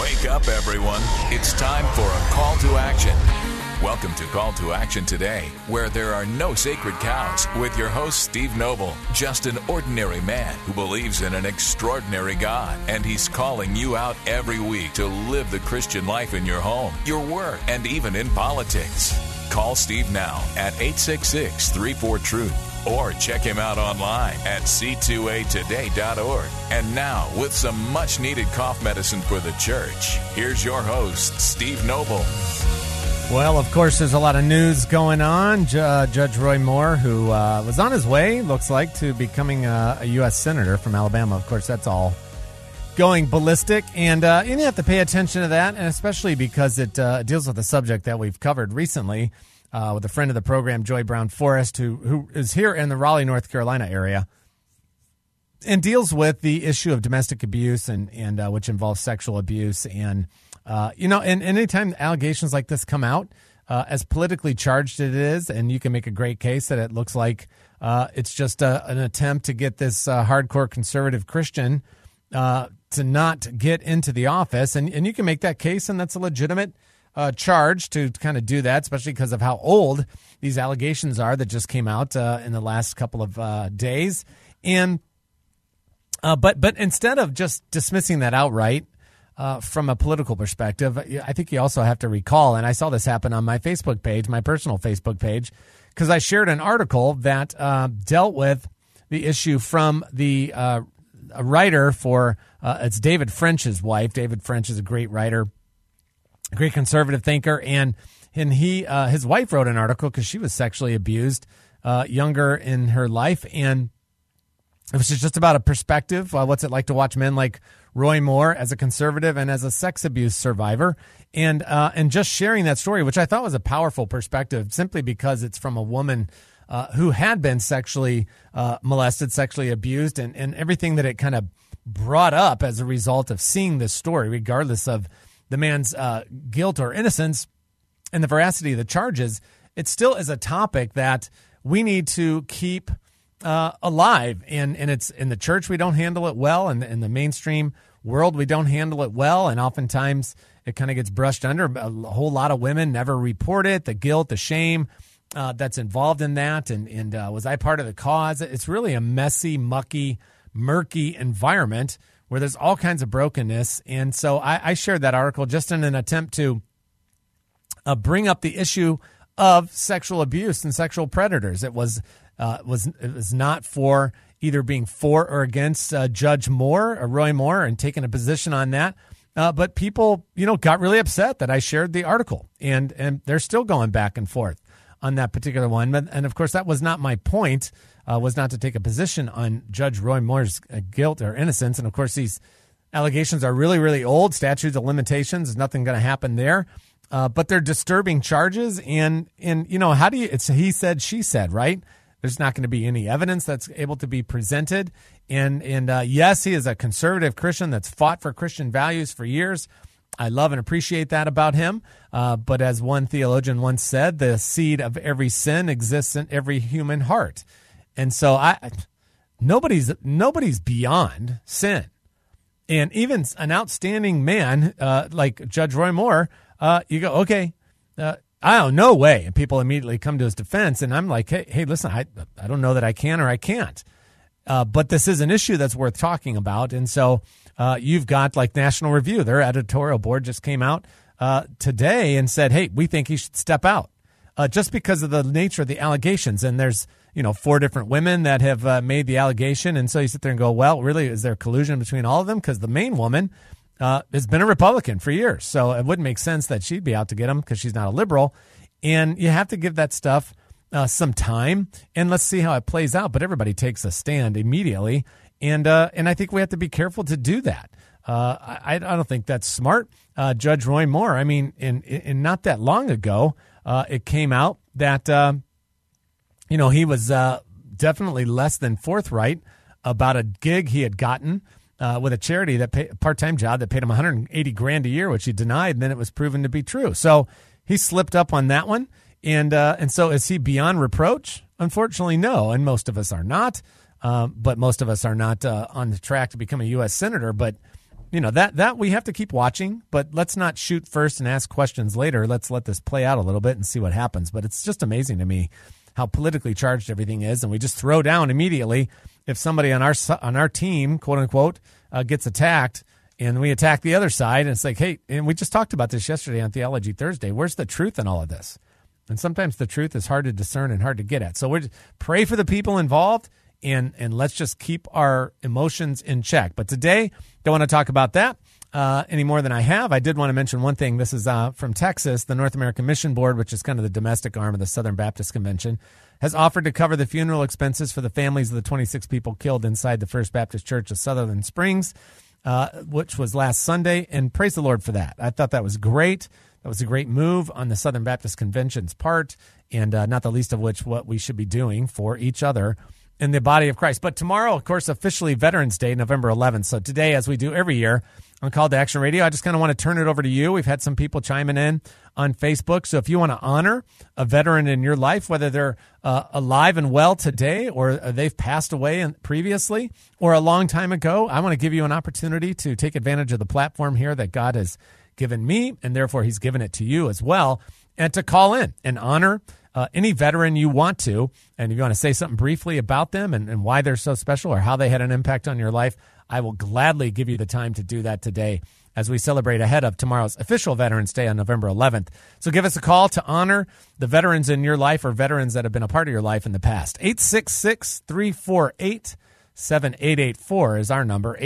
Wake up, everyone. It's time for a call to action. Welcome to Call to Action today, where there are no sacred cows, with your host, Steve Noble, just an ordinary man who believes in an extraordinary God, and he's calling you out every week to live the Christian life in your home, your work, and even in politics. Call Steve now at 866-34-TRUTH, or check him out online at c2atoday.org. And now, with some much-needed cough medicine for the church, here's your host, Steve Noble. Well, of course, there's a lot of news going on. Judge Roy Moore, who was on his way, looks like, to becoming a U.S. Senator from Alabama. Of course, that's all going ballistic. And you have to pay attention to that, and especially because it deals with a subject that we've covered recently with a friend of the program, Joy Brown Forrest, who is here in the Raleigh, North Carolina area, and deals with the issue of domestic abuse and which involves sexual abuse. And and anytime allegations like this come out, as politically charged it is, and you can make a great case that it looks like it's just an attempt to get this hardcore conservative Christian to not get into the office. And you can make that case, and that's a legitimate charge to kind of do that, especially because of how old these allegations are that just came out in the last couple of days. And but instead of just dismissing that outright, from a political perspective, I think you also have to recall, and I saw this happen on my Facebook page, my personal Facebook page, because I shared an article that dealt with the issue from a writer for, it's David French's wife. David French is a great writer, a great conservative thinker, and his wife wrote an article because she was sexually abused younger in her life, and it was just about a perspective. What's it like to watch men like Roy Moore as a conservative and as a sex abuse survivor, and just sharing that story, which I thought was a powerful perspective, simply because it's from a woman who had been sexually molested, sexually abused, and everything that it kind of brought up as a result of seeing this story, regardless of the man's guilt or innocence and the veracity of the charges. It still is a topic that we need to keep alive, and it's in the church we don't handle it well, and in the mainstream world we don't handle it well, and oftentimes it kind of gets brushed under. A whole lot of women never report it, the guilt, the shame that's involved in that, and was I part of the cause? It's really a messy, mucky, murky environment where there's all kinds of brokenness. And so I shared that article just in an attempt to bring up the issue of sexual abuse and sexual predators. It was not for either being for or against Judge Moore or Roy Moore and taking a position on that. But people, got really upset that I shared the article, and they're still going back and forth on that particular one. And of course, that was not my point, was not to take a position on Judge Roy Moore's guilt or innocence. And of course, these allegations are really, really old, statutes of limitations. There's nothing going to happen there. But they're disturbing charges. And how do you, it's he said, she said, right? There's not going to be any evidence that's able to be presented. And yes, he is a conservative Christian that's fought for Christian values for years. I love and appreciate that about him. But as one theologian once said, the seed of every sin exists in every human heart. And so nobody's beyond sin. And even an outstanding man like Judge Roy Moore, you go, okay, no way. And people immediately come to his defense. And I'm like, hey, listen, I don't know that I can or I can't. But this is an issue that's worth talking about. And so you've got like National Review, their editorial board just came out today and said, hey, we think he should step out just because of the nature of the allegations. And there's, 4 different women that have made the allegation. And so you sit there and go, well, really, is there collusion between all of them? Because the main woman has been a Republican for years. So it wouldn't make sense that she'd be out to get him because she's not a liberal. And you have to give that stuff some time, and let's see how it plays out. But everybody takes a stand immediately, and I think we have to be careful to do that. I don't think that's smart. Judge Roy Moore, I mean, in not that long ago, it came out that he was definitely less than forthright about a gig he had gotten with a charity that part-time job that paid him $180,000 a year, which he denied, and then it was proven to be true. So he slipped up on that one. And so is he beyond reproach? Unfortunately, no. And most of us are not. But most of us are not on the track to become a U.S. senator. But that we have to keep watching, but let's not shoot first and ask questions later. Let's let this play out a little bit and see what happens. But it's just amazing to me how politically charged everything is, and we just throw down immediately if somebody on our team, quote unquote, gets attacked, and we attack the other side. And it's like, hey, and we just talked about this yesterday on Theology Thursday. Where's the truth in all of this? And sometimes the truth is hard to discern and hard to get at. So we pray for the people involved, and let's just keep our emotions in check. But today, don't want to talk about that any more than I have. I did want to mention one thing. This is from Texas. The North American Mission Board, which is kind of the domestic arm of the Southern Baptist Convention, has offered to cover the funeral expenses for the families of the 26 people killed inside the First Baptist Church of Sutherland Springs, which was last Sunday. And praise the Lord for that. I thought that was great. That was a great move on the Southern Baptist Convention's part, and not the least of which what we should be doing for each other in the body of Christ. But tomorrow, of course, officially Veterans Day, November 11th. So today, as we do every year on Call to Action Radio, I just kind of want to turn it over to you. We've had some people chiming in on Facebook. So if you want to honor a veteran in your life, whether they're alive and well today or they've passed away previously or a long time ago, I want to give you an opportunity to take advantage of the platform here that God has given me, and therefore he's given it to you as well, and to call in and honor any veteran you want to. And if you want to say something briefly about them and why they're so special or how they had an impact on your life, I will gladly give you the time to do that today as we celebrate ahead of tomorrow's official Veterans Day on November 11th. So give us a call to honor the veterans in your life or veterans that have been a part of your life in the past. 866-348-7884 is our number,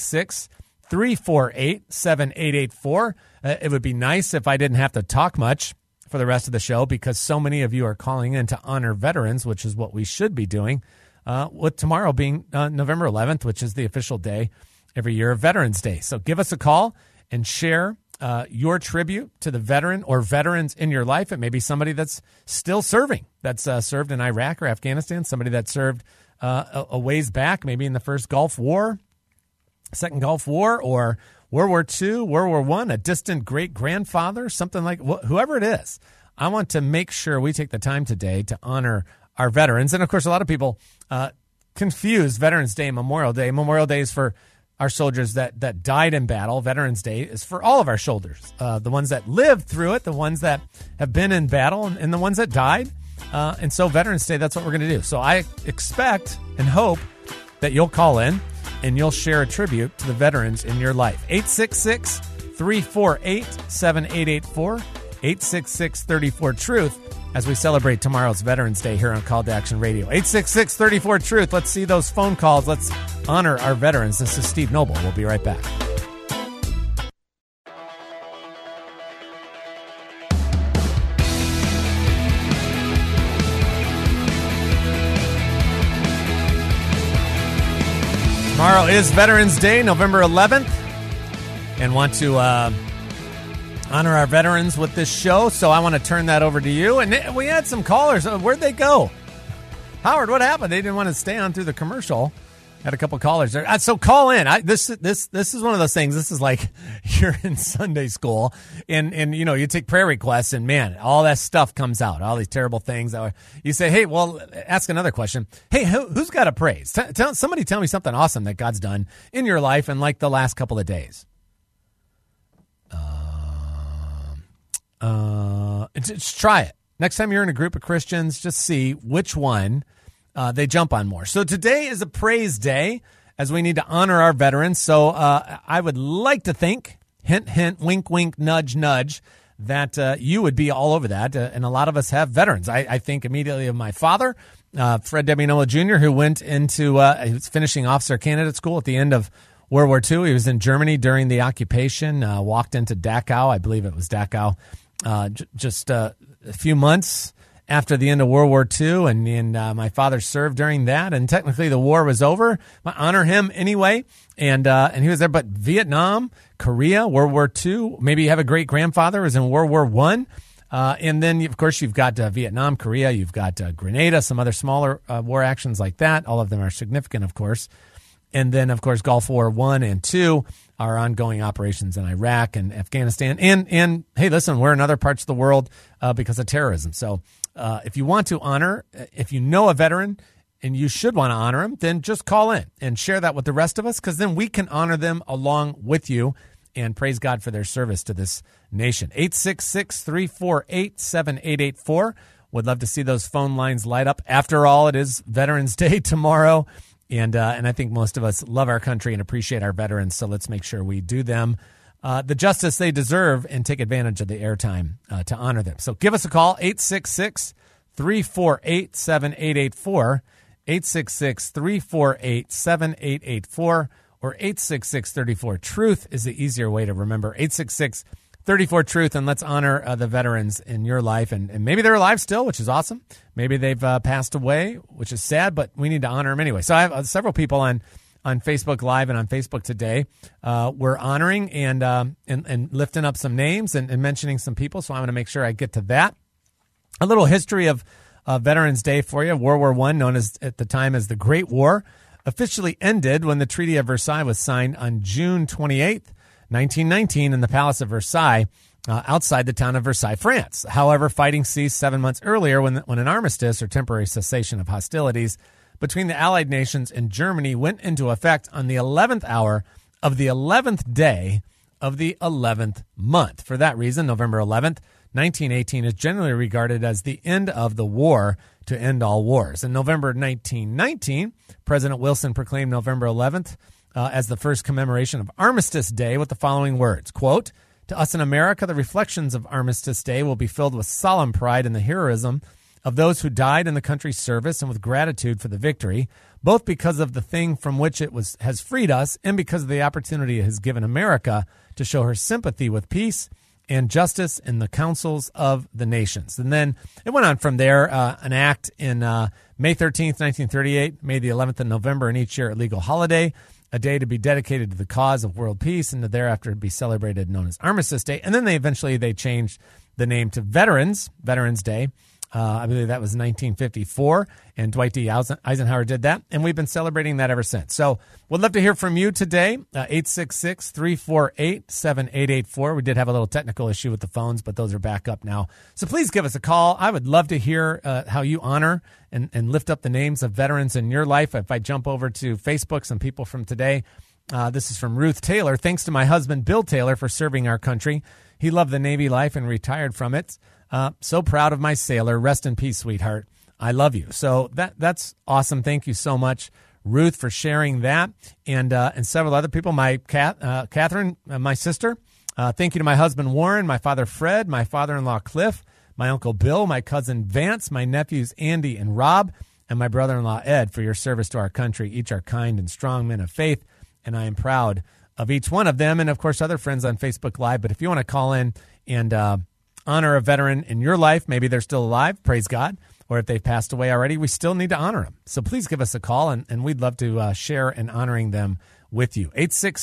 866-348-7884. It would be nice if I didn't have to talk much for the rest of the show, because so many of you are calling in to honor veterans, which is what we should be doing, with tomorrow being November 11th, which is the official day every year of Veterans Day. So give us a call and share your tribute to the veteran or veterans in your life. It may be somebody that's still serving, that's served in Iraq or Afghanistan, somebody that served a ways back, maybe in the first Gulf War, Second Gulf War, or World War II, World War I, a distant great-grandfather, something like whoever it is. I want to make sure we take the time today to honor our veterans. And, of course, a lot of people confuse Veterans Day and Memorial Day. Memorial Day is for our soldiers that died in battle. Veterans Day is for all of our soldiers, the ones that lived through it, the ones that have been in battle, and the ones that died. And so Veterans Day, that's what we're going to do. So I expect and hope that you'll call in and you'll share a tribute to the veterans in your life. 866-348-7884, 866-34-TRUTH, as we celebrate tomorrow's Veterans Day here on Call to Action Radio. 866-34-TRUTH. Let's see those phone calls. Let's honor our veterans. This is Steve Noble. We'll be right back. Tomorrow is Veterans Day, November 11th, and want to honor our veterans with this show, so I want to turn that over to you. And we had some callers. Where'd they go? Howard, what happened? They didn't want to stay on through the commercial. Had a couple callers there. So call in. This is one of those things. This is like you're in Sunday school and you know, you take prayer requests and man, all that stuff comes out. All these terrible things. You say, hey, well, ask another question. Hey, who's got a praise? Somebody tell me something awesome that God's done in your life in like the last couple of days. Just try it. Next time you're in a group of Christians, just see which one they jump on more. So today is a praise day as we need to honor our veterans. So I would like to think, hint, hint, wink, wink, nudge, nudge, that you would be all over that. And a lot of us have veterans. I think immediately of my father, Fred W. Noah Jr., who went into, he was finishing officer candidate school at the end of World War II. He was in Germany during the occupation, walked into Dachau. I believe it was Dachau, just a few months after the end of World War II, and my father served during that, and technically the war was over. I honor him anyway, and he was there. But Vietnam, Korea, World War II, maybe you have a great-grandfather who was in World War I, and then, of course, you've got Vietnam, Korea, you've got Grenada, some other smaller war actions like that. All of them are significant, of course. And then, of course, Gulf War I and II, our ongoing operations in Iraq and Afghanistan. And hey, listen, we're in other parts of the world because of terrorism. So if you want to honor, if you know a veteran and you should want to honor them, then just call in and share that with the rest of us, because then we can honor them along with you and praise God for their service to this nation. 866-348-7884. Would love to see those phone lines light up. After all, it is Veterans Day tomorrow, and I think most of us love our country and appreciate our veterans, so let's make sure we do them the justice they deserve and take advantage of the airtime to honor them. So give us a call, 866-348-7884, 866-348-7884, or 866-34-TRUTH is the easier way to remember, 866-34-TRUTH, and let's honor the veterans in your life. And maybe they're alive still, which is awesome. Maybe they've passed away, which is sad, but we need to honor them anyway. So I have several people on Facebook Live and on Facebook today. We're honoring and lifting up some names and mentioning some people, so I'm going to make sure I get to that. A little history of Veterans Day for you. World War I, known as at the time as the Great War, officially ended when the Treaty of Versailles was signed on June 28th, 1919, in the Palace of Versailles, outside the town of Versailles, France. However, fighting ceased 7 months earlier when an armistice, or temporary cessation of hostilities, between the Allied nations and Germany went into effect on the 11th hour of the 11th day of the 11th month. For that reason, November 11th, 1918 is generally regarded as the end of the war to end all wars. In November 1919, President Wilson proclaimed November 11th as the first commemoration of Armistice Day with the following words, quote, "To us in America, the reflections of Armistice Day will be filled with solemn pride in the heroism of those who died in the country's service and with gratitude for the victory, both because of the thing from which it has freed us and because of the opportunity it has given America to show her sympathy with peace and justice in the councils of the nations." And then it went on from there, an act in May 13th, 1938, made the 11th of November in each year a legal holiday, a day to be dedicated to the cause of world peace and to thereafter be celebrated known as Armistice Day. And then they changed the name to Veterans Day. I believe that was 1954, and Dwight D. Eisenhower did that, and we've been celebrating that ever since. So we'd love to hear from you today, 866-348-7884. We did have a little technical issue with the phones, but those are back up now. So please give us a call. I would love to hear how you honor and lift up the names of veterans in your life. If I jump over to Facebook, some people from today, this is from Ruth Taylor. "Thanks to my husband, Bill Taylor, for serving our country. He loved the Navy life and retired from it. So proud of my sailor. Rest in peace, sweetheart. I love you." So that's awesome. Thank you so much, Ruth, for sharing that, and several other people. My Catherine, my sister. Thank you to my husband Warren, my father Fred, my father-in-law Cliff, my uncle Bill, my cousin Vance, my nephews Andy and Rob, and my brother-in-law Ed for your service to our country. Each are kind and strong men of faith, and I am proud of each one of them, and of course other friends on Facebook Live. But if you want to call in and honor a veteran in your life, maybe they're still alive, praise God, or if they've passed away already, we still need to honor them. So please give us a call, and we'd love to share in honoring them with you.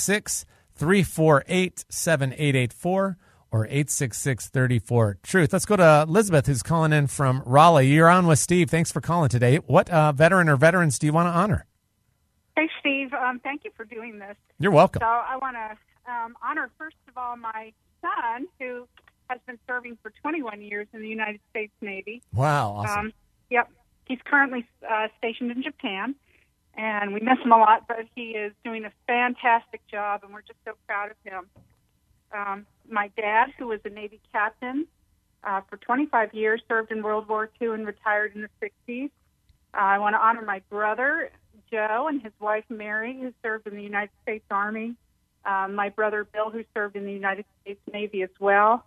866-348-7884 or 866-34-TRUTH. Let's go to Elizabeth, who's calling in from Raleigh. You're on with Steve. Thanks for calling today. What veteran or veterans do you want to honor? Hey, Steve. Thank you for doing this. You're welcome. So I want to honor, first of all, my son, who has been serving for 21 years in the United States Navy. Wow, awesome. Yep. He's currently stationed in Japan, and we miss him a lot, but he is doing a fantastic job, and we're just so proud of him. My dad, who was a Navy captain for 25 years, served in World War II and retired in the 60s. I want to honor my brother, Joe, and his wife, Mary, who served in the United States Army. My brother, Bill, who served in the United States Navy as well.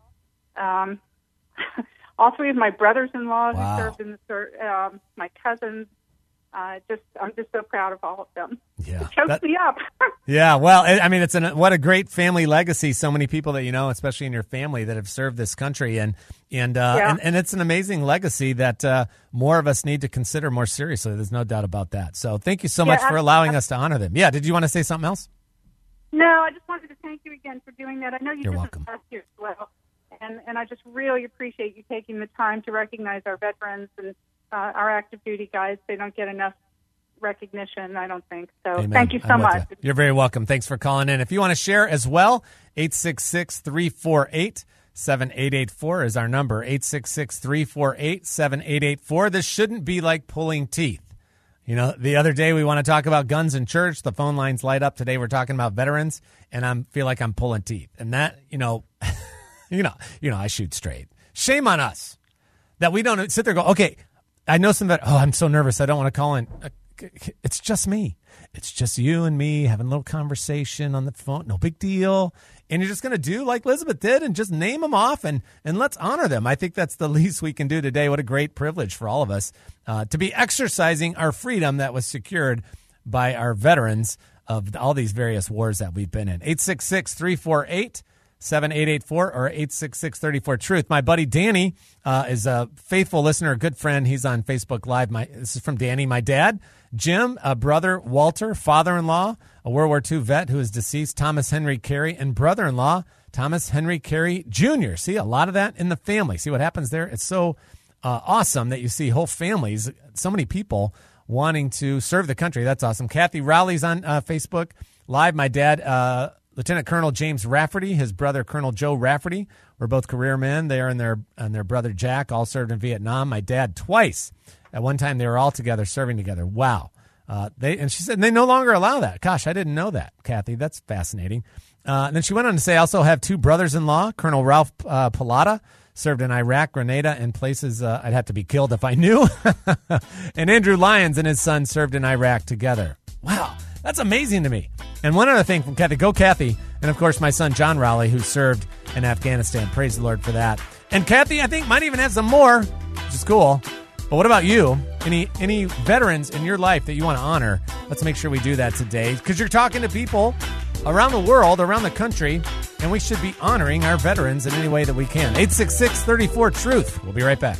All three of my brothers-in-law who served in the my cousins. I'm just so proud of all of them. Yeah, it chokes me up. Yeah, well, I mean, what a great family legacy. So many people that you know, especially in your family, that have served this country, and it's an amazing legacy that more of us need to consider more seriously. There's no doubt about that. So thank you so much for allowing us to honor them. Yeah, did you want to say something else? No, I just wanted to thank you again for doing that. I know you You're did welcome. this last year as well, and I just really appreciate you taking the time to recognize our veterans and our active duty guys. They don't get enough recognition, I don't think. So Amen. Thank you so much. You're very welcome. Thanks for calling in. If you want to share as well, 866-348-7884 is our number, 866-348-7884. This shouldn't be like pulling teeth. You know, the other day we want to talk about guns in church. The phone lines light up. Today we're talking about veterans, and I feel like I'm pulling teeth. And that, I shoot straight. Shame on us that we don't sit there and go, okay, I know some veterans. Oh, I'm so nervous. I don't want to call in. It's just me. It's just you and me having a little conversation on the phone. No big deal. And you're just going to do like Elizabeth did and just name them off and let's honor them. I think that's the least we can do today. What a great privilege for all of us to be exercising our freedom that was secured by our veterans of all these various wars that we've been in. 866-348-7884 or 866-34-TRUTH. My buddy Danny is a faithful listener, a good friend. He's on Facebook Live. This is from Danny. My dad, Jim, brother Walter, father-in-law, a World War II vet who is deceased, Thomas Henry Carey, and brother-in-law, Thomas Henry Carey Jr. See, a lot of that in the family. See what happens there? It's so awesome that you see whole families, so many people wanting to serve the country. That's awesome. Kathy Rowley's on Facebook Live. My dad, Lieutenant Colonel James Rafferty, his brother Colonel Joe Rafferty, were both career men. They and their brother Jack all served in Vietnam. My dad twice. At one time, they were all together, serving together. Wow. She said they no longer allow that. Gosh, I didn't know that, Kathy. That's fascinating. And then she went on to say, I also have two brothers-in-law. Colonel Ralph Pilata served in Iraq, Grenada, and places I'd have to be killed if I knew. And Andrew Lyons and his son served in Iraq together. Wow, that's amazing to me. And one other thing from Kathy, go Kathy, and of course my son John Rowley, who served in Afghanistan. Praise the Lord for that. And Kathy, I think, might even have some more, which is cool. But what about you? Any veterans in your life that you want to honor? Let's make sure we do that today, because you're talking to people around the world, around the country, and we should be honoring our veterans in any way that we can. 866-34-TRUTH. We'll be right back.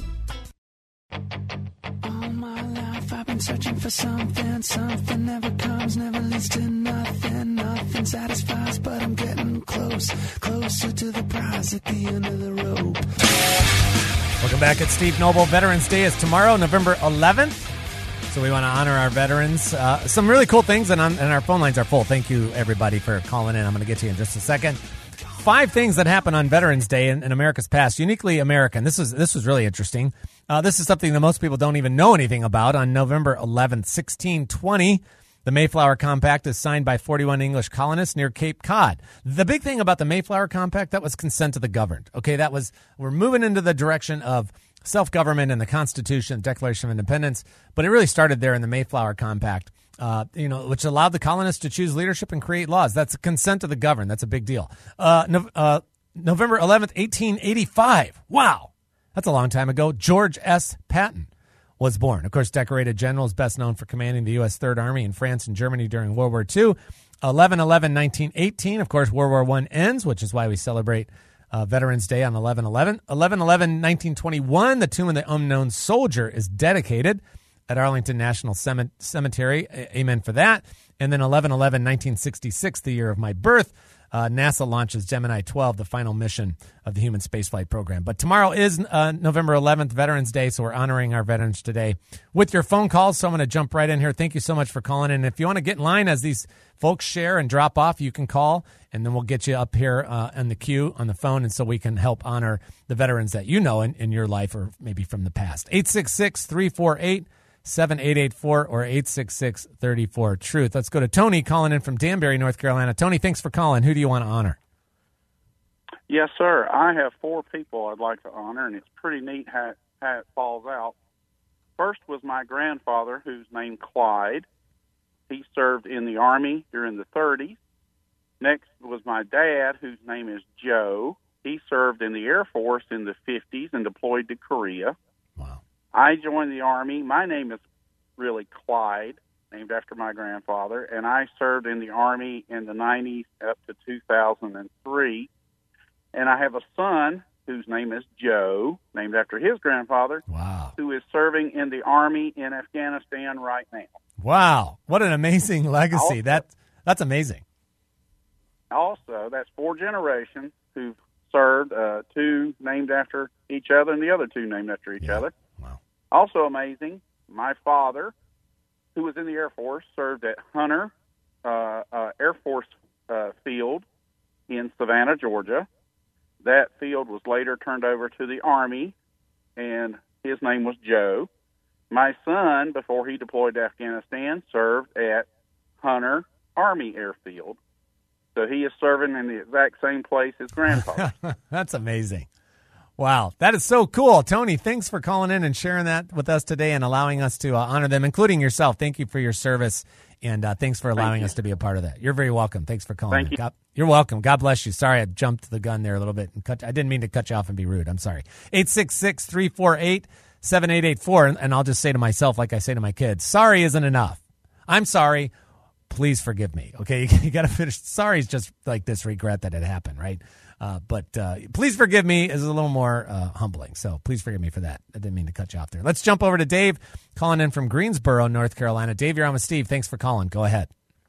All my life I've been searching for something never comes, never leads to nothing satisfies, but I'm getting closer to the prize at the end of the rope. Welcome back at Steve Noble. Veterans Day is tomorrow, November 11th. So we want to honor our veterans. Some really cool things, and our phone lines are full. Thank you, everybody, for calling in. I'm going to get to you in just a second. 5 things that happen on Veterans Day in America's past, uniquely American. This was really interesting. This is something that most people don't even know anything about. On November 11th, 1620, the Mayflower Compact is signed by 41 English colonists near Cape Cod. The big thing about the Mayflower Compact, that was consent of the governed. Okay, we're moving into the direction of self-government and the Constitution, Declaration of Independence, but it really started there in the Mayflower Compact, which allowed the colonists to choose leadership and create laws. That's a consent of the governed. That's a big deal. November 11th, 1885. Wow, that's a long time ago. George S. Patton was born. Of course, decorated general, is best known for commanding the U.S. Third Army in France and Germany during World War II. 11/11/1918, of course, World War I ends, which is why we celebrate Veterans Day on 11/11. 11/11/1921, the Tomb of the Unknown Soldier is dedicated at Arlington National Cemetery. Amen for that. And then 11/11/1966, the year of my birth, NASA launches Gemini 12, the final mission of the human spaceflight program. But tomorrow is November 11th, Veterans Day, so we're honoring our veterans today with your phone calls. So I'm going to jump right in here. Thank you so much for calling in. If you want to get in line as these folks share and drop off, you can call, and then we'll get you up here in the queue on the phone, and so we can help honor the veterans that you know in your life or maybe from the past. 866-348-7884 or 866-34-TRUTH. Let's go to Tony calling in from Danbury, North Carolina. Tony, thanks for calling. Who do you want to honor? Yes, sir. I have 4 people I'd like to honor, and it's pretty neat how it falls out. First was my grandfather, who's named Clyde. He served in the Army during the 30s. Next was my dad, whose name is Joe. He served in the Air Force in the 50s and deployed to Korea. Wow. I joined the Army. My name is really Clyde, named after my grandfather, and I served in the Army in the 90s up to 2003. And I have a son whose name is Joe, named after his grandfather, wow, who is serving in the Army in Afghanistan right now. Wow. What an amazing legacy. That's amazing. Also, that's 4 generations who've served, 2 named after each other and the other 2 named after each other. Wow. Also amazing, my father, who was in the Air Force, served at Hunter Air Force Field in Savannah, Georgia. That field was later turned over to the Army, and his name was Joe. My son, before he deployed to Afghanistan, served at Hunter Army Airfield. So he is serving in the exact same place his grandfather. That's amazing. Wow, that is so cool. Tony, thanks for calling in and sharing that with us today and allowing us to honor them, including yourself. Thank you for your service, and thanks for allowing us to be a part of that. You're very welcome. Thanks for calling in. You're welcome. God bless you. Sorry, I jumped the gun there a little bit. I didn't mean to cut you off and be rude. I'm sorry. 866-348-7884, and I'll just say to myself, like I say to my kids, sorry isn't enough. I'm sorry. Please forgive me. Okay, you got to finish. Sorry is just like this regret that it happened, right? But please forgive me is a little more humbling. So please forgive me for that. I didn't mean to cut you off there. Let's jump over to Dave calling in from Greensboro, North Carolina. Dave, you're on with Steve. Thanks for calling. Go ahead.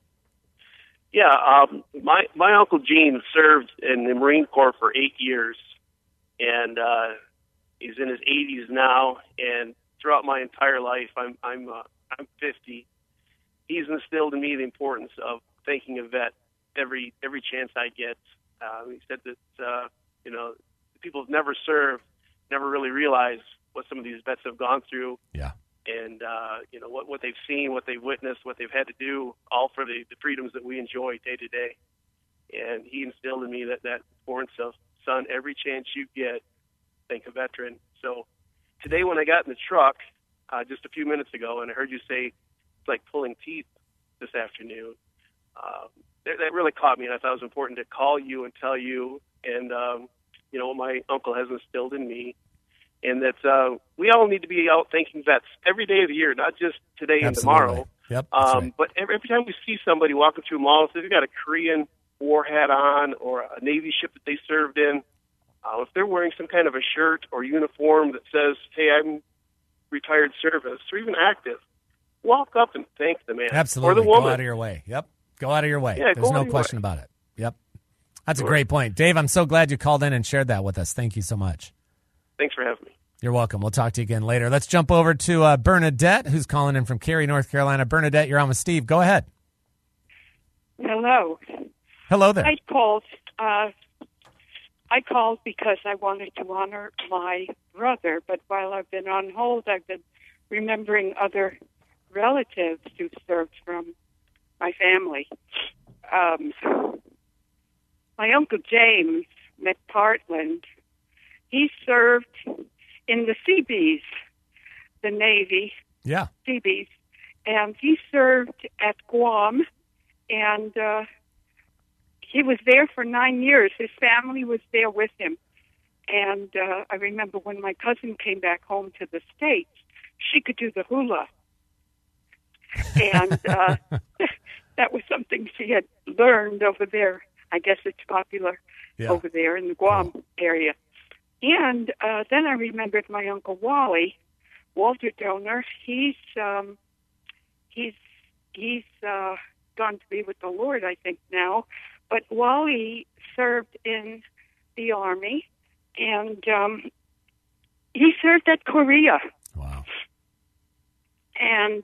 Yeah, my Uncle Gene served in the Marine Corps for 8 years, and he's in his 80s now. And throughout my entire life, I'm 50. He's instilled in me the importance of thanking a vet every chance I get. He said that people have never served, never really realize what some of these vets have gone through. Yeah. And what they've seen, what they've witnessed, what they've had to do, all for the freedoms that we enjoy day to day. And he instilled in me that importance of, son, every chance you get, thank a veteran. So today when I got in the truck just a few minutes ago, and I heard you say it's like pulling teeth this afternoon, that really caught me, and I thought it was important to call you and tell you, and what my uncle has instilled in me, and that we all need to be out thanking vets every day of the year, not just today and tomorrow. Yep. Right. But every time we see somebody walking through a mall, if they've got a Korean war hat on or a Navy ship that they served in, if they're wearing some kind of a shirt or uniform that says, "Hey, I'm retired service," or even active, walk up and thank the man. Absolutely. Or the woman. Go out of your way. Yep. Go out of your way. Yeah, There's no question about it. Yep. That's Sure. a great point. Dave, I'm so glad you called in and shared that with us. Thank you so much. Thanks for having me. You're welcome. We'll talk to you again later. Let's jump over to Bernadette, who's calling in from Cary, North Carolina. Bernadette, you're on with Steve. Go ahead. Hello. Hello there. I called because I wanted to honor my brother, but while I've been on hold, I've been remembering other relatives who served from my family. My Uncle James McPartland, he served in the Seabees, the Navy. Yeah. Seabees. And he served at Guam, and he was there for 9 years. His family was there with him. And I remember when my cousin came back home to the States, she could do the hula. And that was something she had learned over there. I guess it's popular over there in the Guam area. And then I remembered my Uncle Wally, Walter Donor. He's gone to be with the Lord, I think, now. But Wally served in the Army, and he served at Korea. Wow. And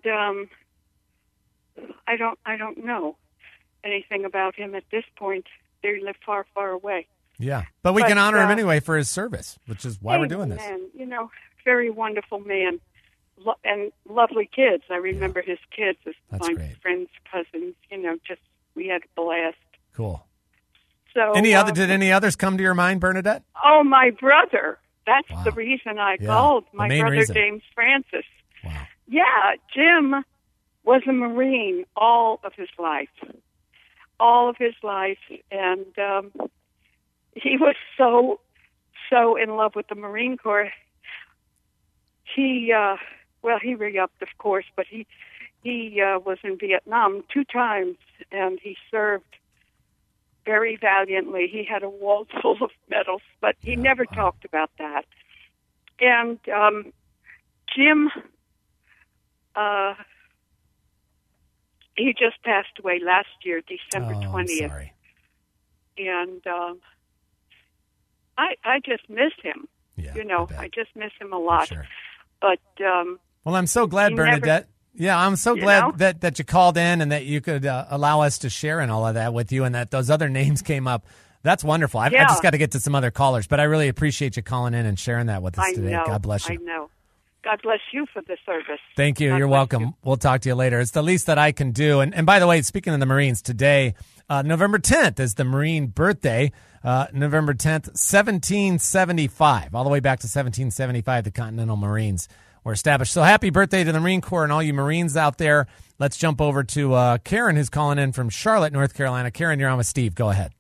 I don't know anything about him at this point. They live far, far away. Yeah, but we can honor him anyway for his service, which is why we're doing this. Very wonderful man, and lovely kids. I remember his kids as my friends, cousins. We had a blast. Cool. So, did any others come to your mind, Bernadette? Oh, my brother. That's the reason I called. My brother, James Francis. Wow. Yeah, Jim was a Marine all of his life. And he was so in love with the Marine Corps. He re-upped, of course, but he was in Vietnam 2 times, and he served very valiantly. He had a wall full of medals, but he never talked about that. And Jim, he just passed away last year, December 20th. I'm sorry. And I just miss him. Yeah, I just miss him a lot. Sure. But well, I'm so glad, Bernadette. I'm so glad that you called in and that you could allow us to share in all of that with you, and that those other names came up. That's wonderful. I just got to get to some other callers, but I really appreciate you calling in and sharing that with us today. God bless you. I know. God bless you for the service. Thank you. God You're bless welcome. you. We'll talk to you later. It's the least that I can do. And by the way, speaking of the Marines, today, November 10th is the Marine birthday. November 10th, 1775. All the way back to 1775, the Continental Marines were established. So happy birthday to the Marine Corps and all you Marines out there. Let's jump over to Karen, who's calling in from Charlotte, North Carolina. Karen, you're on with Steve. Go ahead.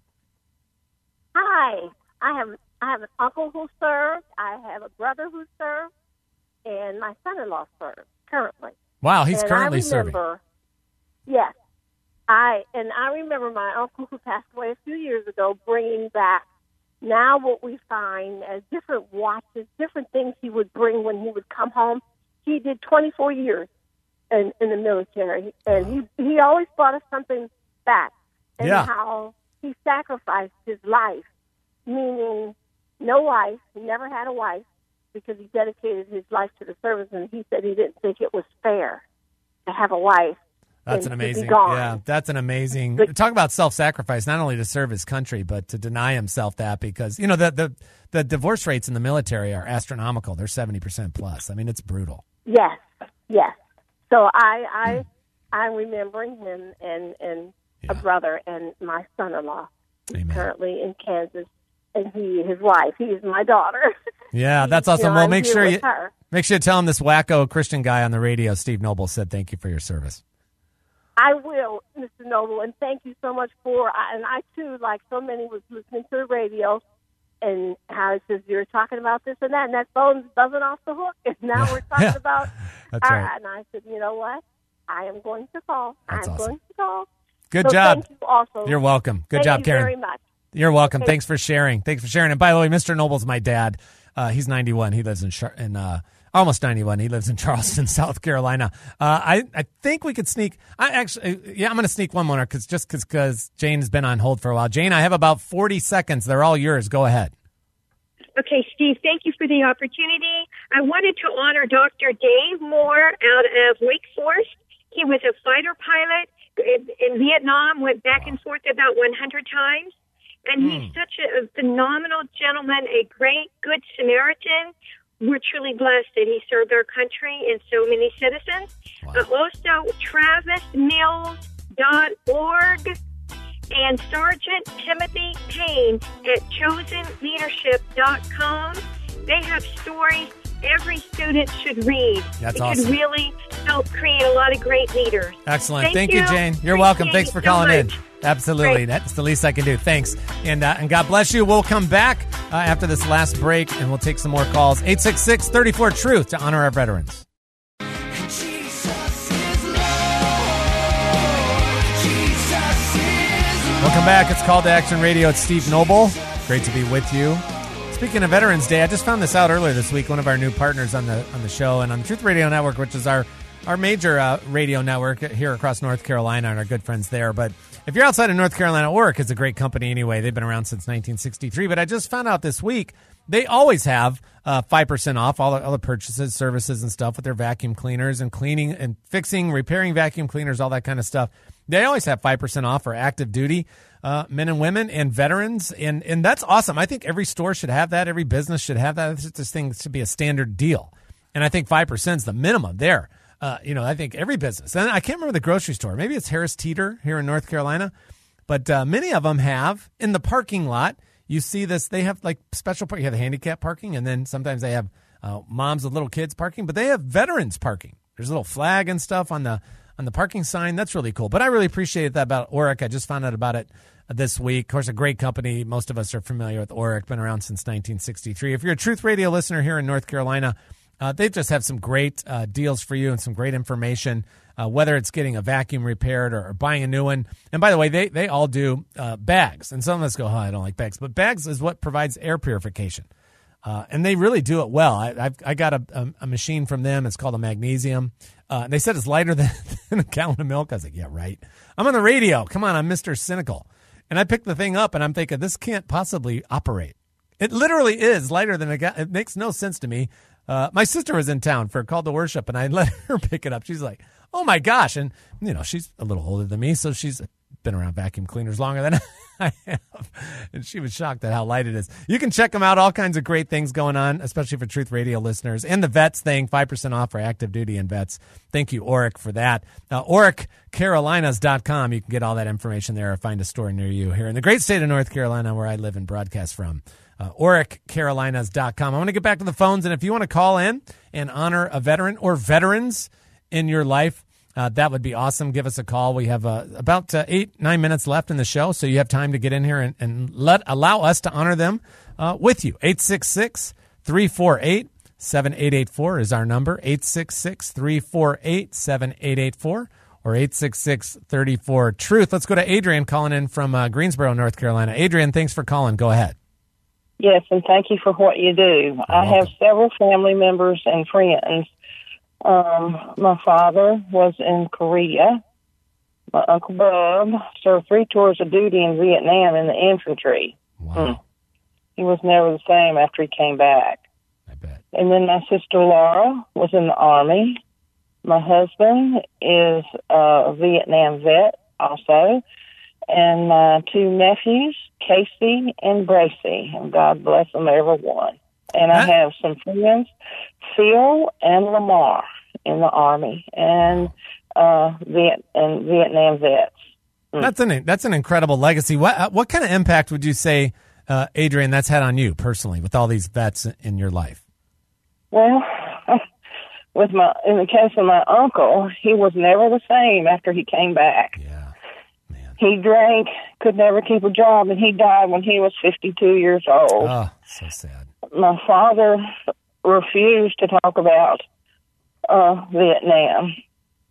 Hi. I have an uncle who served. I have a brother who served. And my son-in-law serves currently. Wow, he's currently serving. Yes. I remember my uncle who passed away a few years ago bringing back now what we find as different watches, different things he would bring when he would come home. He did 24 years in the military, and he always brought us something back. And how he sacrificed his life, meaning no wife. He never had a wife, because he dedicated his life to the service, and he said he didn't think it was fair to have a wife. That's an amazing, that's an amazing, talk about self-sacrifice, not only to serve his country, but to deny himself that, because, you know, the divorce rates in the military are astronomical. They're 70% plus. I mean, it's brutal. Yes. So I'm remembering him and a brother and my son-in-law. He's currently in Kansas. And his wife, he is my daughter. Yeah, that's awesome. You know, well, make sure you tell him this wacko Christian guy on the radio, Steve Noble, said thank you for your service. I will, Mr. Noble, and thank you so much and I too, like so many, was listening to the radio and how it says you're talking about this and that phone's buzzing off the hook, and now we're talking about. That's right. And I said, you know what? I am going to call. That's awesome. Going to call. Good job. Thank you also. You're welcome. Good job, Karen. Thank you very much. You're welcome. Thanks for sharing. And by the way, Mr. Noble's my dad. He's 91. He lives in almost 91. He lives in Charleston, South Carolina. I think we could sneak. I'm going to sneak one more because Jane's been on hold for a while. Jane, I have about 40 seconds. They're all yours. Go ahead. Okay, Steve, thank you for the opportunity. I wanted to honor Dr. Dave Moore out of Wake Forest. He was a fighter pilot in Vietnam, went back and forth about 100 times. And he's such a phenomenal gentleman, a great, good Samaritan. We're truly blessed that he served our country and so many citizens. Wow. Also, TravisMills.org and Sergeant Timothy Payne at ChosenLeadership.com. They have stories every student should read. That's it awesome. could really help create a lot of great leaders. Excellent. Thank you, Jane. You're welcome. Thanks for calling in. Absolutely. Great. That's the least I can do. Thanks. And God bless you. We'll come back after this last break, and we'll take some more calls. 866-34-TRUTH to honor our veterans. Welcome back. It's Call to Action Radio. It's Steve Noble. Great to be with you. Speaking of Veterans Day, I just found this out earlier this week. One of our new partners on the show and on the Truth Radio Network, which is our major radio network here across North Carolina, and our good friends there. But if you're outside of North Carolina, ORIC is a great company anyway. They've been around since 1963. But I just found out this week they always have 5% off all the purchases, services, and stuff with their vacuum cleaners and cleaning and fixing, repairing vacuum cleaners, all that kind of stuff. They always have 5% off for active duty men and women and veterans, and that's awesome. I think every store should have that. Every business should have that. This thing should be a standard deal, and I think 5% is the minimum there. I think every business, and I can't remember the grocery store. Maybe it's Harris Teeter here in North Carolina, but many of them have in the parking lot. You see this; they have like special parking. You have handicap parking, and then sometimes they have moms with little kids parking, but they have veterans parking. There's a little flag and stuff on the parking sign. That's really cool. But I really appreciate that about ORIC. I just found out about it this week. Of course, a great company. Most of us are familiar with ORIC. Been around since 1963. If you're a Truth Radio listener here in North Carolina, they just have some great deals for you and some great information, whether it's getting a vacuum repaired or buying a new one. And by the way, they all do bags. And some of us go, I don't like bags. But bags is what provides air purification. And they really do it well. I got a machine from them. It's called a Magnesium. They said it's lighter than a gallon of milk. I was like, yeah, right. I'm on the radio. Come on, I'm Mr. Cynical. And I picked the thing up, and I'm thinking, this can't possibly operate. It literally is lighter than a gallon. It makes no sense to me. My sister was in town for a call to worship, and I let her pick it up. She's like, oh, my gosh. And, she's a little older than me, so she's been around vacuum cleaners longer than I have, and she was shocked at how light it is. You can check them out. All kinds of great things going on, especially for Truth Radio listeners. And the vets thing, 5% off for active duty and vets. Thank you, Oric, for that. OricCarolinas.com. You can get all that information there or find a store near you here in the great state of North Carolina, where I live and broadcast from. OricCarolinas.com. I want to get back to the phones, and if you want to call in and honor a veteran or veterans in your life, that would be awesome. Give us a call. We have about 8-9 minutes left in the show, so you have time to get in here and allow us to honor them with you. 866-348-7884 is our number. 866-348-7884 or 866-34-TRUTH. Let's go to Adrian calling in from Greensboro, North Carolina. Adrian, thanks for calling. Go ahead. Yes, and thank you for what you do. I have several family members and friends. My father was in Korea. My Uncle Bob served 3 tours of duty in Vietnam in the infantry. Wow. He was never the same after he came back. I bet. And then my sister Laura was in the Army. My husband is a Vietnam vet also. And my 2 nephews, Casey and Bracy. And God bless them, everyone. And I have some friends, Phil and Lamar, in the Army, and Vietnam vets. That's an incredible legacy. What kind of impact would you say, Adrian, that's had on you personally with all these vets in your life? Well, in the case of my uncle, he was never the same after he came back. Yeah, man. He drank, could never keep a job, and he died when he was 52 years old. Oh, so sad. My father refused to talk about Vietnam.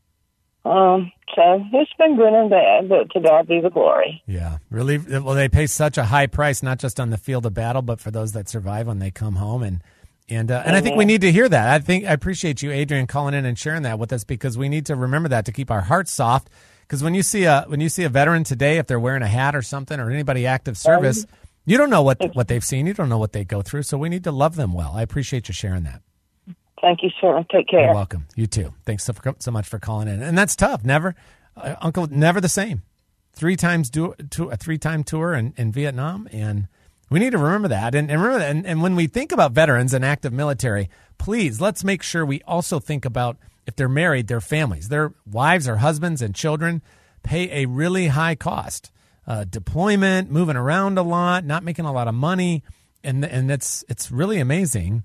So it's been good and bad, but to God be the glory. Yeah, really. Well, they pay such a high price, not just on the field of battle, but for those that survive when they come home. And I think we need to hear that. I appreciate you, Adrian, calling in and sharing that with us, because we need to remember that to keep our hearts soft. Because when you see a veteran today, if they're wearing a hat or something, or anybody active service, you don't know what they've seen. You don't know what they go through. So we need to love them well. I appreciate you sharing that. Thank you, sir. Take care. You're welcome. You too. Thanks so much for calling in. And that's tough. Uncle, never the same. 3-time tour in Vietnam. And we need to remember that. And remember that. And when we think about veterans and active military, please, let's make sure we also think about, if they're married, their families, their wives or husbands and children pay a really high cost. Deployment, moving around a lot, not making a lot of money. And it's really amazing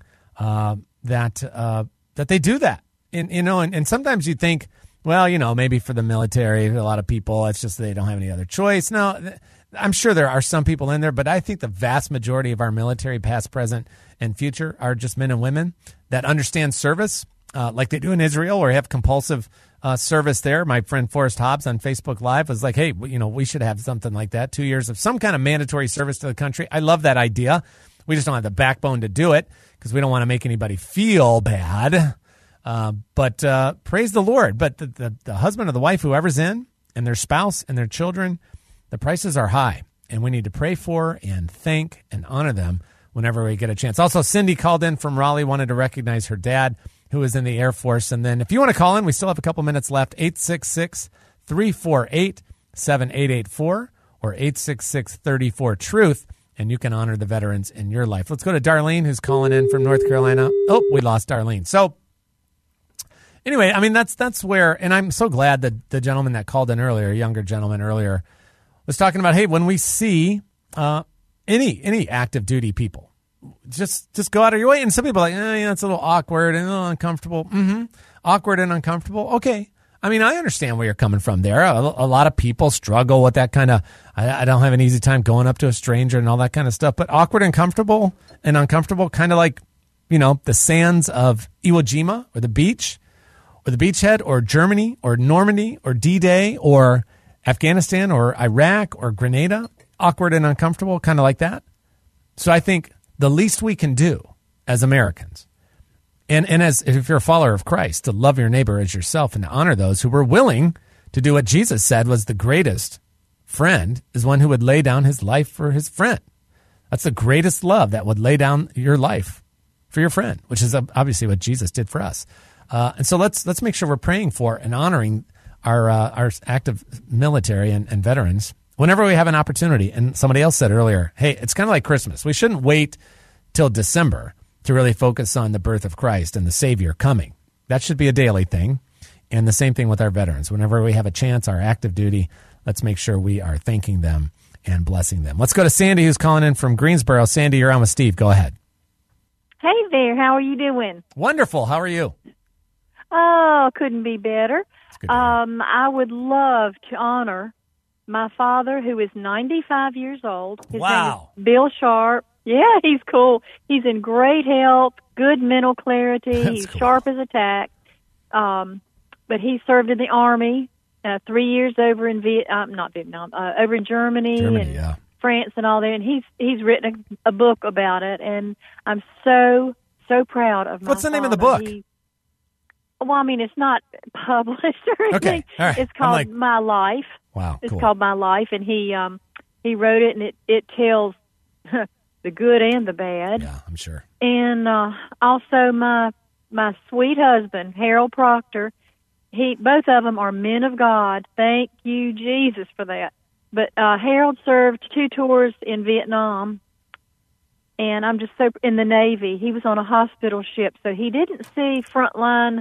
that they do that. And sometimes you think, well, maybe for the military, a lot of people, it's just they don't have any other choice. No, I'm sure there are some people in there, but I think the vast majority of our military, past, present, and future, are just men and women that understand service, like they do in Israel, or have compulsive service there. My friend Forrest Hobbs on Facebook Live was like, hey, we should have something like that, 2 years of some kind of mandatory service to the country. I love that idea. We just don't have the backbone to do it, because we don't want to make anybody feel bad. But praise the Lord. But the husband or the wife, whoever's in, and their spouse and their children, the prices are high. And we need to pray for and thank and honor them whenever we get a chance. Also, Cindy called in from Raleigh, wanted to recognize her dad, who is in the Air Force. And then if you want to call in, we still have a couple minutes left, 866-348-7884 or 866-34-TRUTH. And you can honor the veterans in your life. Let's go to Darlene, who's calling in from North Carolina. Oh, we lost Darlene. So anyway, I mean, that's where, and I'm so glad that the gentleman that called in earlier, a younger gentleman earlier, was talking about, hey, when we see any active duty people, just go out of your way. And some people are like, yeah, it's a little awkward and a little uncomfortable. Mm-hmm. Awkward and uncomfortable. Okay. I mean, I understand where you're coming from there. A lot of people struggle with that kind of, I don't have an easy time going up to a stranger and all that kind of stuff. But awkward and comfortable and uncomfortable, kind of like, the sands of Iwo Jima or the beach or the beachhead or Germany or Normandy or D-Day or Afghanistan or Iraq or Grenada, awkward and uncomfortable, kind of like that. So I think the least we can do as Americans, and as if you're a follower of Christ, to love your neighbor as yourself and to honor those who were willing to do what Jesus said was the greatest friend, is one who would lay down his life for his friend. That's the greatest love, that would lay down your life for your friend, which is obviously what Jesus did for us. And so let's make sure we're praying for and honoring our active military and veterans whenever we have an opportunity. And somebody else said earlier, hey, it's kind of like Christmas. We shouldn't wait till December to really focus on the birth of Christ and the Savior coming. That should be a daily thing. And the same thing with our veterans. Whenever we have a chance, our active duty, let's make sure we are thanking them and blessing them. Let's go to Sandy, who's calling in from Greensboro. Sandy, you're on with Steve. Go ahead. Hey there. How are you doing? Wonderful. How are you? Oh, couldn't be better. I would love to honor my father, who is 95 years old. His name is Bill Sharp. Yeah, he's cool. He's in great health, good mental clarity. He's cool. Sharp as a tack. But he served in the Army 3 years over in over in Germany and France and all that. And he's written a book about it, and I'm so proud of my What's the name of the book? It's not published or anything. Okay. All right. It's called My Life. Wow, It's cool. called My Life, and he wrote it, and it tells the good and the bad. Yeah, I'm sure. And also my sweet husband, Harold Proctor. Both of them are men of God. Thank you, Jesus, for that. But Harold served 2 tours in Vietnam, and I'm just so in the Navy. He was on a hospital ship, so he didn't see frontline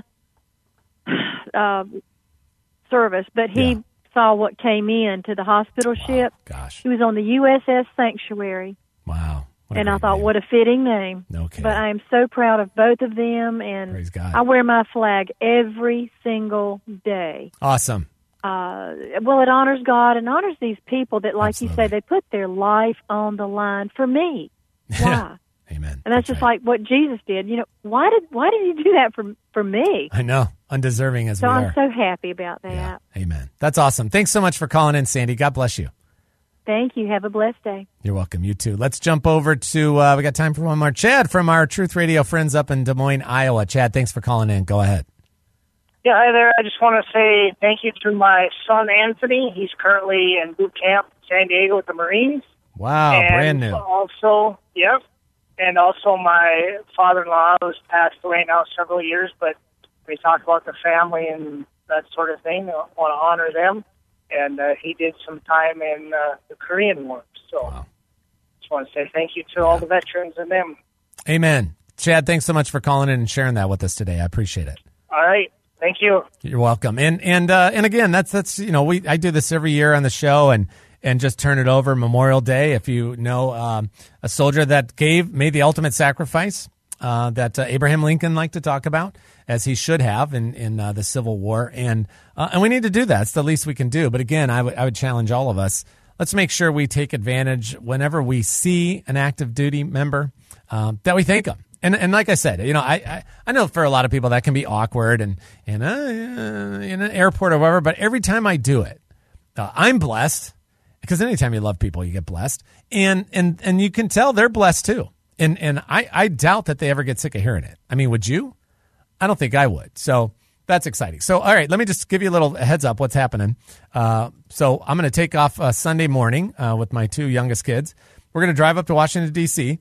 service, but he saw what came in to the hospital ship. Gosh. He was on the USS Sanctuary. Wow. And I thought, what a fitting name. Okay. But I am so proud of both of them, and praise God. I wear my flag every single day. Awesome. Well, it honors God and honors these people that, like you say, they put their life on the line for me. Why? Amen. And that's just like what Jesus did. Why did he do that for me? I know, undeserving as we are. So I'm so happy about that. Yeah. Amen. That's awesome. Thanks so much for calling in, Sandy. God bless you. Thank you. Have a blessed day. You're welcome. You too. Let's jump over to, we got time for one more. Chad from our Truth Radio friends up in Des Moines, Iowa. Chad, thanks for calling in. Go ahead. Yeah, hi there. I just want to say thank you to my son, Anthony. He's currently in boot camp in San Diego with the Marines. Wow, and brand new. Also, yep. And also my father-in-law, who's passed away now several years, but we talk about the family and that sort of thing. I want to honor them. And he did some time in the Korean War. So just want to say thank you to all the veterans and them. Amen. Chad, thanks so much for calling in and sharing that with us today. I appreciate it. All right. Thank you. You're welcome. And again, that's I do this every year on the show and just turn it over Memorial Day. If you know a soldier that made the ultimate sacrifice that Abraham Lincoln liked to talk about, as he should have in the Civil War, and we need to do that. It's the least we can do. But again, I would challenge all of us. Let's make sure we take advantage whenever we see an active duty member that we thank them. And like I said, I know for a lot of people that can be awkward and in an airport or whatever. But every time I do it, I'm blessed, because anytime you love people, you get blessed, and you can tell they're blessed too. And I doubt that they ever get sick of hearing it. I mean, would you? I don't think I would. So that's exciting. So, all right, let me just give you a little heads up what's happening. So I'm going to take off Sunday morning with my 2 youngest kids. We're going to drive up to Washington, D.C.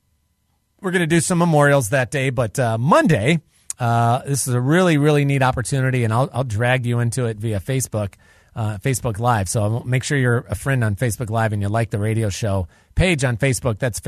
We're going to do some memorials that day. But Monday, this is a really, really neat opportunity, and I'll drag you into it via Facebook Live. So make sure you're a friend on Facebook Live and you like the radio show page on Facebook. That's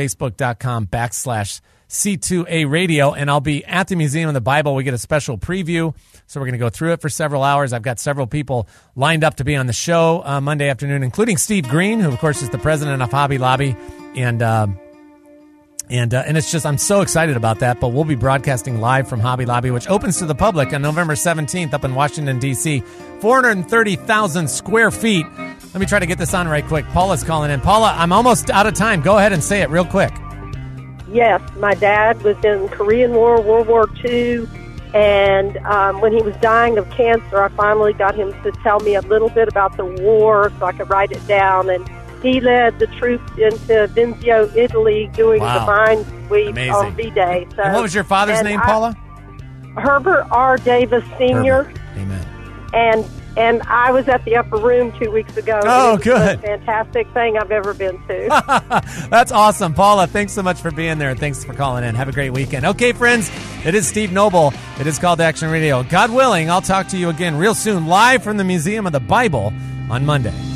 facebook.com/C2A Radio. And I'll be at the Museum of the Bible. We get a special preview. So we're going to go through it for several hours. I've got several people lined up to be on the show Monday afternoon, including Steve Green, who, of course, is the president of Hobby Lobby. And it's just, I'm so excited about that. But we'll be broadcasting live from Hobby Lobby, which opens to the public on November 17th up in Washington, D.C. 430,000 square feet. Let me try to get this on right quick. Paula's calling in. Paula, I'm almost out of time. Go ahead and say it real quick. Yes, my dad was in Korean War, World War II, and when he was dying of cancer, I finally got him to tell me a little bit about the war so I could write it down. And he led the troops into Vinzio, Italy, doing the mine sweep on V-Day. So, and what was your father's name, Paula? Herbert R. Davis Sr. Herbert. Amen. And I was at the Upper Room 2 weeks ago. Oh, it was good. the most fantastic thing I've ever been to. That's awesome. Paula, thanks so much for being there. Thanks for calling in. Have a great weekend. Okay, friends, it is Steve Noble. It is Call to Action Radio. God willing, I'll talk to you again real soon, live from the Museum of the Bible on Monday.